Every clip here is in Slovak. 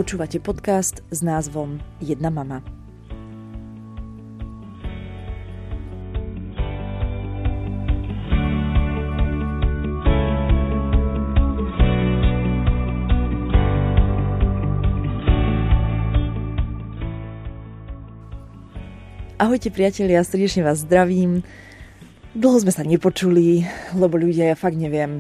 Počúvate podcast s názvom Jedna mama. Ahojte priatelia, srdečne vás zdravím. Dlho sme sa nepočuli, lebo ľudia, ja fakt neviem.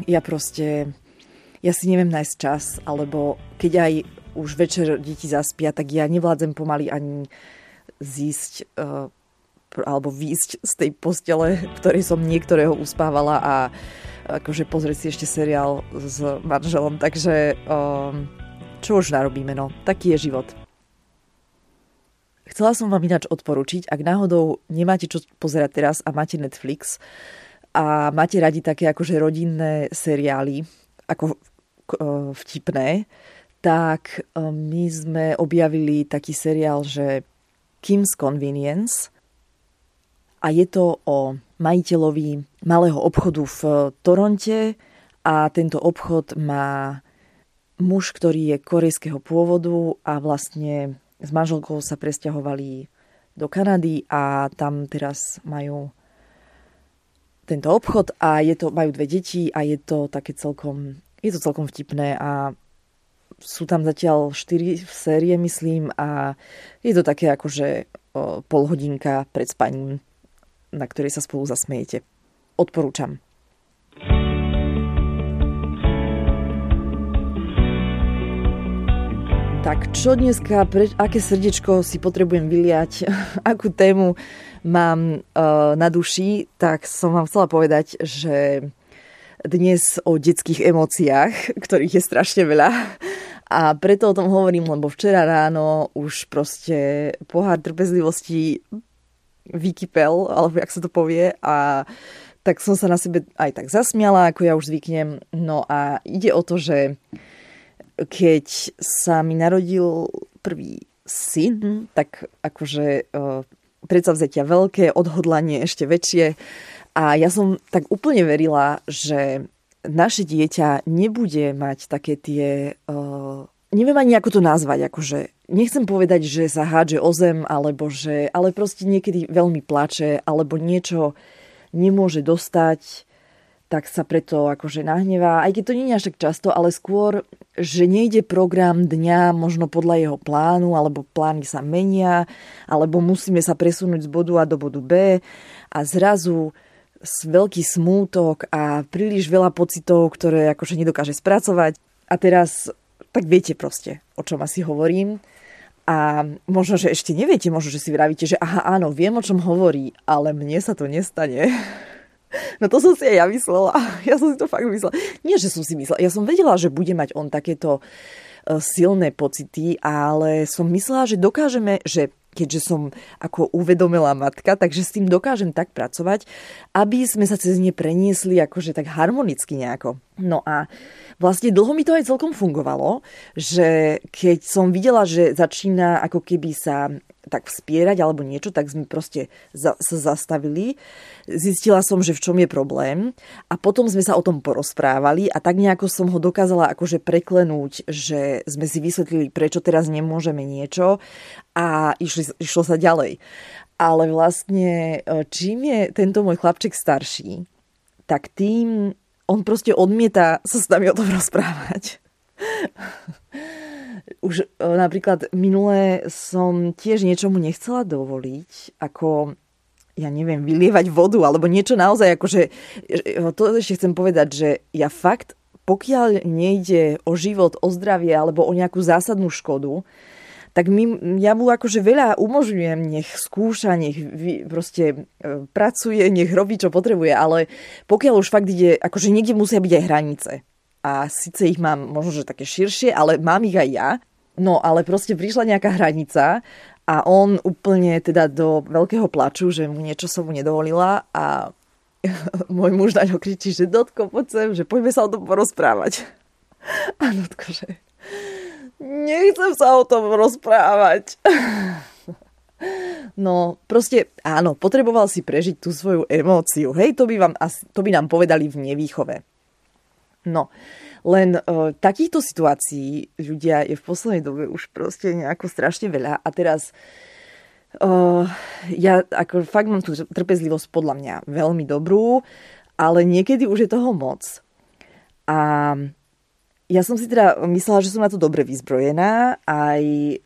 Ja si neviem nájsť čas, alebo keď aj už večer deti zaspia, tak ja nevládzem pomaly ani zísť alebo výjsť z tej postele, v ktorej som niektorého uspávala a akože pozrieť si ešte seriál s manželom. Takže čo už narobíme, no. Taký je život. Chcela som vám ináč odporučiť, ak náhodou nemáte čo pozerať teraz a máte Netflix a máte radi také akože rodinné seriály, ako vtipné, tak my sme objavili taký seriál, že Kim's Convenience a je to o majiteľovi malého obchodu v Toronte a tento obchod má muž, ktorý je korejského pôvodu a vlastne s manželkou sa presťahovali do Kanady a tam teraz majú tento obchod a majú 2 deti a je to celkom vtipné a sú tam zatiaľ 4 série, myslím, a je to také akože polhodinka pred spaním, na ktorej sa spolu zasmejete. Odporúčam. Tak čo dneska, aké srdiečko si potrebujem vyliať, akú tému mám na duši, tak som vám chcela povedať, že dnes o detských emóciách, ktorých je strašne veľa. A preto o tom hovorím, lebo včera ráno už proste pohár trpezlivosti vykypel, alebo jak sa to povie. A tak som sa na sebe aj tak zasmiala, ako ja už zvyknem. No a ide o to, že keď sa mi narodil prvý syn, tak akože predsavzatia veľké, odhodlanie ešte väčšie. A ja som tak úplne verila, že naše dieťa nebude mať také tie... neviem ani ako to nazvať. Akože nechcem povedať, že sa hádže o zem, ale proste niekedy veľmi plače, alebo niečo nemôže dostať, tak sa preto akože nahnevá. Aj keď to nie je až tak často, ale skôr, že nejde program dňa možno podľa jeho plánu, alebo plány sa menia, alebo musíme sa presunúť z bodu A do bodu B a zrazu veľký smútok a príliš veľa pocitov, ktoré akože nedokáže spracovať. A teraz, tak viete proste, o čom asi hovorím. A možno, že ešte neviete, možno, že si vravíte, že aha, áno, viem, o čom hovorí, ale mne sa to nestane. No to som si aj ja myslela. Ja som si to fakt myslela. Nie, že som si myslela. Ja som vedela, že bude mať on takéto silné pocity, ale som myslela, že dokážeme, že keďže som ako uvedomila matka, takže s tým dokážem tak pracovať, aby sme sa cez ne preniesli akože tak harmonicky nejako. No a vlastne dlho mi to aj celkom fungovalo, že keď som videla, že začína ako keby sa tak vspierať alebo niečo, tak sme proste sa zastavili. Zistila som, že v čom je problém a potom sme sa o tom porozprávali a tak nejako som ho dokázala akože preklenúť, že sme si vysvetlili, prečo teraz nemôžeme niečo a išlo sa ďalej. Ale vlastne, čím je tento môj chlapček starší, tak tým on proste odmieta sa s nami o tom rozprávať. Už napríklad minulé som tiež niečomu nechcela dovoliť, ako, ja neviem, vylievať vodu, alebo niečo naozaj, akože, to ešte chcem povedať, že ja fakt, pokiaľ nejde o život, o zdravie, alebo o nejakú zásadnú škodu, tak ja mu akože veľa umožňujem, nech skúša, nech proste pracuje, nech robí, čo potrebuje, ale pokiaľ už fakt ide, akože niekde musia byť aj hranice. A síce ich mám možno, že také širšie, ale mám ich aj ja. No, ale proste prišla nejaká hranica a on úplne teda do veľkého plaču, že mu niečo som mu nedovolila a môj muž na ňo kričí, že Dotko, poď sem, že poďme sa o tom porozprávať. A Dotko, že nechcem sa o tom rozprávať. No, proste áno, potreboval si prežiť tú svoju emóciu. Hej, to by nám povedali v nevýchove. No, len takýchto situácií ľudia je v poslednej dobe už proste nejako strašne veľa a teraz ja ako fakt mám tú trpezlivosť podľa mňa veľmi dobrú, ale niekedy už je toho moc. A ja som si teda myslela, že som na to dobre vyzbrojená, aj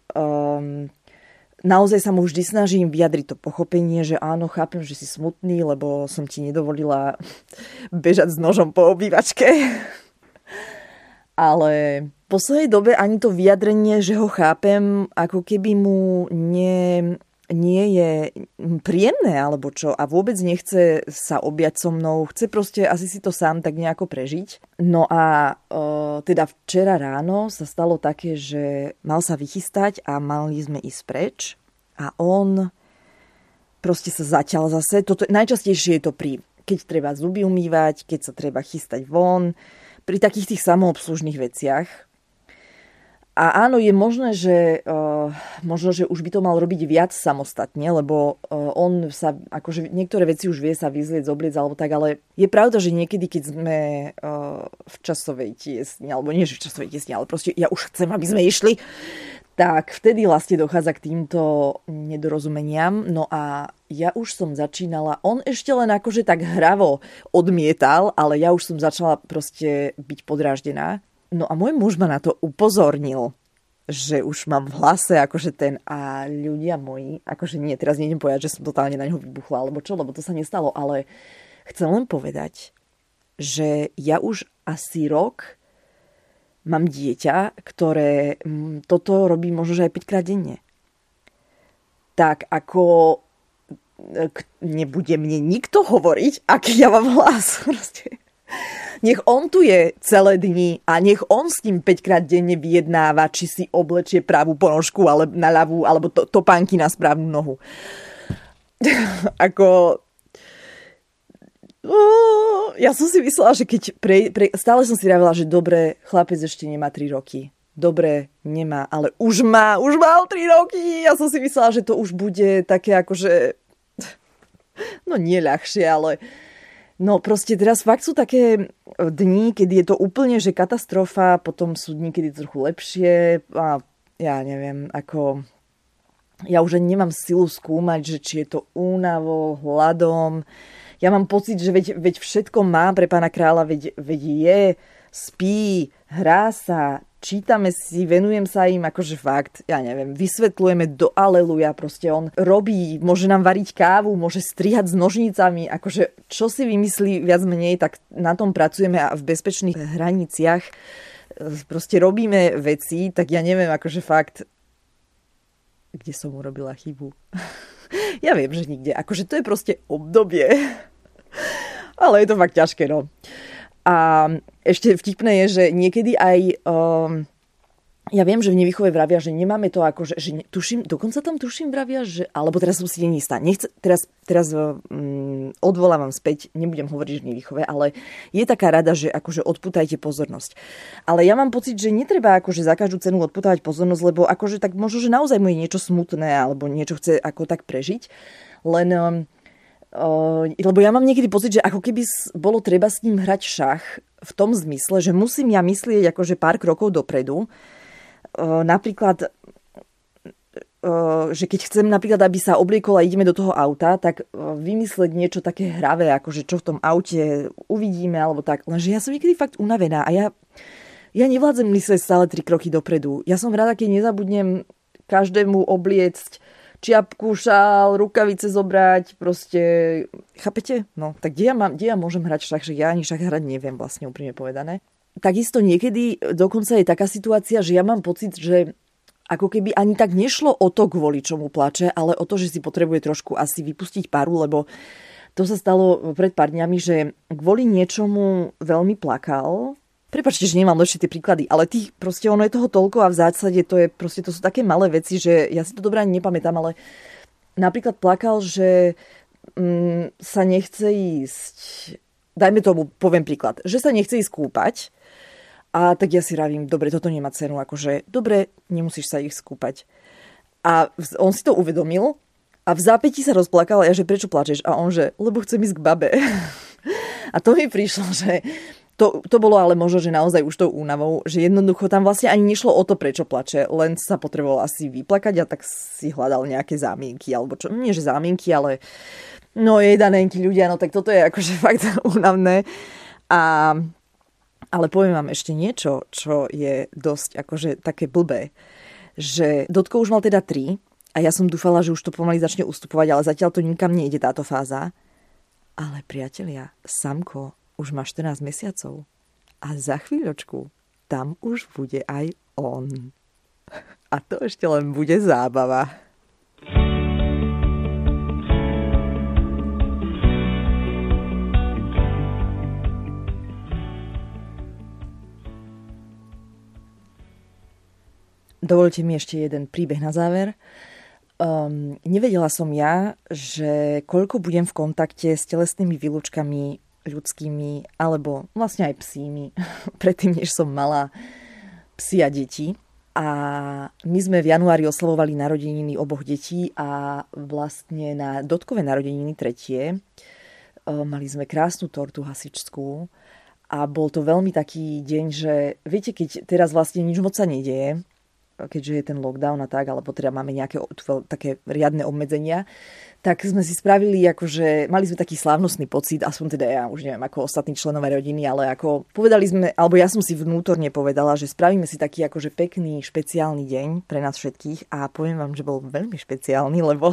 naozaj sa mu vždy snažím vyjadriť to pochopenie, že áno, chápem, že si smutný, lebo som ti nedovolila bežať s nožom po obývačke. Ale v poslednej dobe ani to vyjadrenie, že ho chápem, ako keby mu nie je príjemné alebo čo a vôbec nechce sa objať so mnou, chce proste asi si to sám tak nejako prežiť. No a teda včera ráno sa stalo také, že mal sa vychystať a mali sme ísť preč a on proste sa zaťal zase. Najčastejšie je to keď treba zuby umývať, keď sa treba chystať von, pri takých tých samoobslužných veciach. A áno, je možné, že možno, že už by to mal robiť viac samostatne, lebo on sa, akože niektoré veci už vie sa vyzlieť, zobliec alebo tak, ale je pravda, že niekedy, keď sme v časovej tiesni, alebo nie, že v časovej tiesni, ale proste ja už chcem, aby sme išli, tak vtedy vlastne dochádza k týmto nedorozumeniam. No a ja už som začínala, on ešte len akože tak hravo odmietal, ale ja už som začala proste byť podráždená. No a môj muž ma na to upozornil, že už mám v hlase akože a ľudia moji, akože nie, teraz nejdem povedať, že som totálne na ňo vybuchla, alebo čo, lebo to sa nestalo, ale chcem len povedať, že ja už asi rok mám dieťa, ktoré toto robí možno, že aj 5 krát denne. Tak ako nebude mne nikto hovoriť, aký ja mám hlas, proste. Nech on tu je celé dni a nech on s tým 5 krát denne vyjednáva, či si oblečie pravú ponožku alebo na ľavú, alebo topánky na správnu nohu. Ako... Ja som si myslela, že keď stále som si vravela, že dobre, chlapec ešte nemá 3 roky. Dobre, nemá, ale už mal 3 roky. Ja som si myslela, že to už bude také akože... No nie ľahšie, ale... No proste teraz fakt sú také dni, kedy je to úplne, že katastrofa, potom sú dni, kedy je to trochu lepšie a ja neviem, ako... Ja už ani nemám silu skúmať, že či je to únavou, hladom. Ja mám pocit, že veď všetko má pre pána kráľa, veď je, spí, hrá sa, čítame si, venujem sa im, akože fakt, ja neviem, vysvetľujeme do aleluja, proste on robí, môže nám variť kávu, môže strihať s nožnicami, akože čo si vymyslí viac menej, tak na tom pracujeme a v bezpečných hraniciach proste robíme veci, tak ja neviem, akože fakt, kde som urobila chybu. Ja viem, že nikde, akože to je proste obdobie, ale je to fakt ťažké, no. A ešte vtipné je, že niekedy aj... ja viem, že v nevýchove vravia, že nemáme to ako... Že tuším, dokonca tam tuším vravia, že... Alebo teraz som si neistá. Teraz odvolávam späť, nebudem hovoriť, že v nevýchove, ale je taká rada, že akože odpútajte pozornosť. Ale ja mám pocit, že netreba akože za každú cenu odpútavať pozornosť, lebo akože tak možno, že naozaj mu je niečo smutné alebo niečo chce ako tak prežiť. Len... lebo ja mám niekedy pocit, že ako keby bolo treba s ním hrať šach v tom zmysle, že musím ja myslieť akože pár krokov dopredu. Napríklad, že keď chcem napríklad, aby sa obliekol a ideme do toho auta, tak vymysleť niečo také hravé, akože čo v tom aute uvidíme, alebo tak. Lenže ja som niekedy fakt unavená a ja nevládzem myslieť stále 3 kroky dopredu. Ja som rada, keď nezabudnem každému obliecť čiapku, šál, rukavice zobrať, proste, chápete? No, tak kde ja môžem hrať šach, že ja ani šach hrať neviem, vlastne úprimne povedané. Takisto niekedy dokonca je taká situácia, že ja mám pocit, že ako keby ani tak nešlo o to, kvôli čomu plače, ale o to, že si potrebuje trošku asi vypustiť paru, lebo to sa stalo pred pár dňami, že kvôli niečomu veľmi plakal. Prepáčte, že nemám lepšie tie príklady, ale proste ono je toho toľko a v zásade to sú také malé veci, že ja si to dobrá ani nepamätám, ale napríklad plakal, že sa nechce ísť, dajme tomu, poviem príklad, že sa nechce ísť kúpať a tak ja si rávim, dobre, toto nemá cenu, akože dobre, nemusíš sa ich skúpať. A on si to uvedomil a v zápätí sa rozplakal a ja, že prečo plačeš? A on, že lebo chcem ísť k babe. A to mi prišlo, že To bolo ale možno, že naozaj už tou únavou, že jednoducho tam vlastne ani nešlo o to, prečo plače, len sa potreboval asi vyplakať a tak si hľadal nejaké zámienky, alebo čo, nie že zámienky, ale no jedanenky ľudia, no tak toto je akože fakt únavné. Ale poviem vám ešte niečo, čo je dosť akože také blbé, že Dotko už mal teda 3 a ja som dúfala, že už to pomaly začne ustupovať, ale zatiaľ to nikam nejde táto fáza. Ale priatelia, Samko už má 14 mesiacov a za chvíľočku tam už bude aj on. A to ešte len bude zábava. Dovoľte mi ešte jeden príbeh na záver. Nevedela som ja, že koľko budem v kontakte s telesnými výlučkami ľudskými, alebo vlastne aj psími, predtým, než som mala psi a deti. A my sme v januári oslavovali narodeniny oboch detí a vlastne na Dotkové narodeniny 3. Mali sme krásnu tortu hasičskú a bol to veľmi taký deň, že viete, keď teraz vlastne nič moc sa nedieje, keďže je ten lockdown a tak, alebo teda máme nejaké také riadne obmedzenia, tak sme si spravili, akože mali sme taký slávnostný pocit, aspoň teda ja už neviem, ako ostatní členovia rodiny, ale ako povedali sme, alebo ja som si vnútorne povedala, že spravíme si taký akože pekný, špeciálny deň pre nás všetkých a poviem vám, že bol veľmi špeciálny, lebo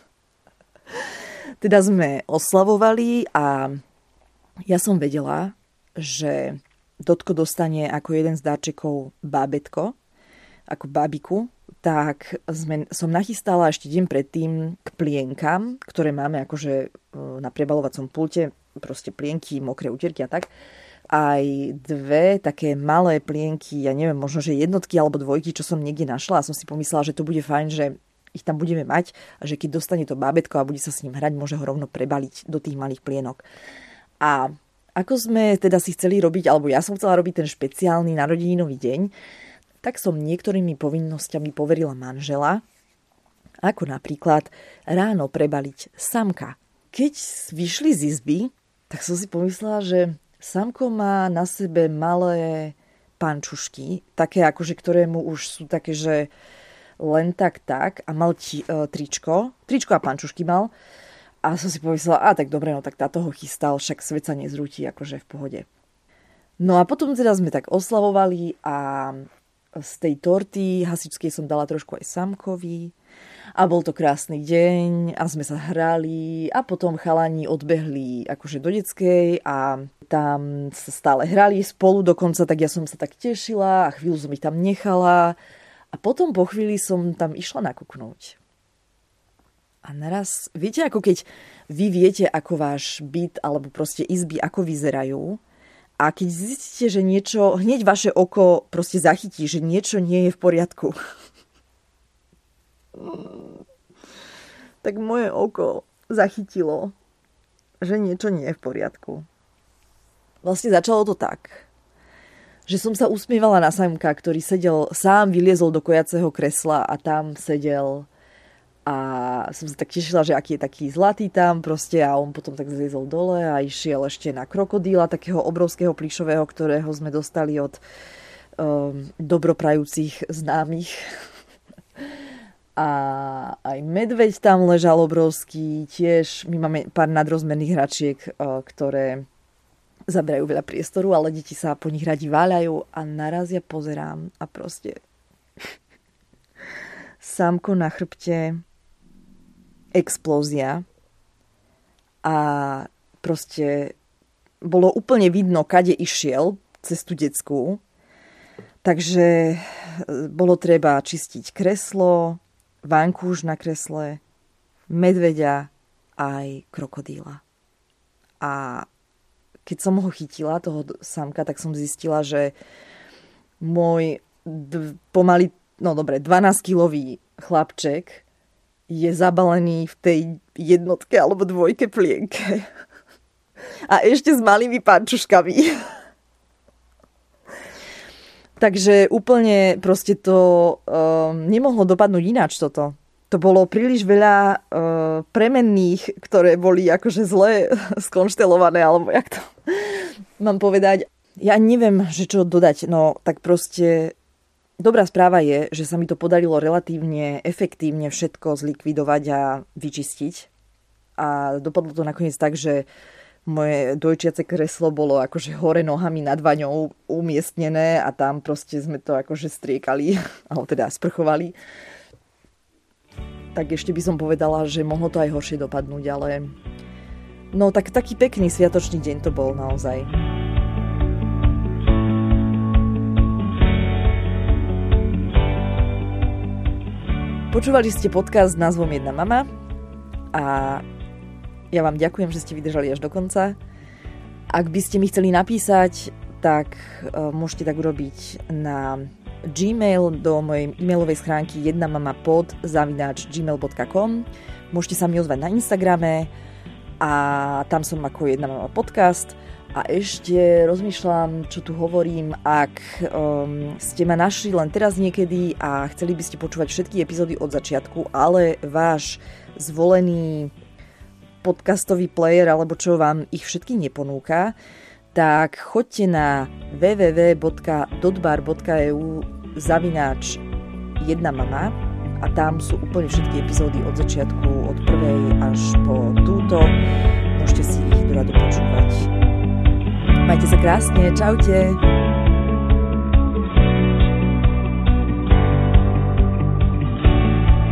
teda sme oslavovali a ja som vedela, že Dotko dostane ako jeden z darčekov bábätko, ako babiku, tak som nachystala ešte deň predtým k plienkam, ktoré máme akože na prebalovacom pulte, proste plienky, mokré utierky a tak. Aj 2 také malé plienky, ja neviem, možno, že jednotky alebo 2, čo som niekde našla a som si pomyslela, že to bude fajn, že ich tam budeme mať a že keď dostane to bábätko a bude sa s ním hrať, môže ho rovno prebaliť do tých malých plienok. A ako sme teda si chceli robiť, alebo ja som chcela robiť ten špeciálny narodeninový deň, tak som niektorými povinnosťami poverila manžela, ako napríklad ráno prebaliť Samka. Keď vyšli z izby, tak som si pomyslela, že Samko má na sebe malé pančušky, také akože, ktorému už sú také, že len tak a mal tričko a pančušky mal. A som si pomyslela, tak dobre, no tak táto ho chystal, však svet sa nezrúti, akože v pohode. No a potom teda sme tak oslavovali a z tej torty hasičskej som dala trošku aj Samkovi a bol to krásny deň a sme sa hrali a potom chalani odbehli akože do detskej a tam sa stále hrali spolu dokonca, tak ja som sa tak tešila a chvíľu som ich tam nechala a potom po chvíli som tam išla nakúknúť. A naraz, viete, ako keď vy viete, ako váš byt alebo proste izby, ako vyzerajú, a keď zistíte, že niečo, hneď vaše oko proste zachytí, že niečo nie je v poriadku. Tak moje oko zachytilo, že niečo nie je v poriadku. Vlastne začalo to tak, že som sa usmievala na Samka, ktorý sedel, sám vyliezol do kojaceho kresla a tam sedel a som sa tak tešila, že aký je taký zlatý tam proste a on potom tak zliezol dole a išiel ešte na krokodíla, takého obrovského plyšového, ktorého sme dostali od dobroprajúcich známych. A aj medveď tam ležal obrovský, tiež my máme pár nadrozmerných hračiek, ktoré zaberajú veľa priestoru, ale deti sa po nich radi váľajú a naraz ja pozerám a proste Samko na chrbte, explózia a proste bolo úplne vidno, kade išiel cez tú detskú. Takže bolo treba čistiť kreslo, vankúš na kresle, medveďa aj krokodíla. A keď som ho chytila, toho Samka, tak som zistila, že môj pomaly, 12-kilový chlapček je zabalený v tej jednotke alebo 2 plienke. A ešte s malými pančuškami. Takže úplne proste to nemohlo dopadnúť ináč toto. To bolo príliš veľa premenných, ktoré boli akože zle skonštelované, alebo jak to mám povedať. Ja neviem, že čo dodať, no tak proste dobrá správa je, že sa mi to podarilo relatívne efektívne všetko zlikvidovať a vyčistiť. A dopadlo to nakoniec tak, že moje dojčiace kreslo bolo akože hore nohami nad vaňou umiestnené a tam proste sme to akože striekali, alebo teda sprchovali. Tak ešte by som povedala, že mohlo to aj horšie dopadnúť, ale no tak taký pekný sviatočný deň to bol naozaj. Počúvali ste podcast s názvom Jedna mama a ja vám ďakujem, že ste vydržali až do konca. Ak by ste mi chceli napísať, tak môžete tak urobiť na Gmail do mojej e-mailovej schránky jednamamapod@gmail.com. Môžete sa mi ozvať na Instagrame a tam som ako Jedna mama podcast. A ešte rozmýšľam, čo tu hovorím, ak ste ma našli len teraz niekedy a chceli by ste počúvať všetky epizódy od začiatku, ale váš zvolený podcastový player, alebo čo vám ich všetky neponúka, tak choďte na www.dotbar.eu/jedna-mama a tam sú úplne všetky epizódy od začiatku, od prvej až po túto. Môžete si ich dorado počúvať. Majte sa krásne, čaute.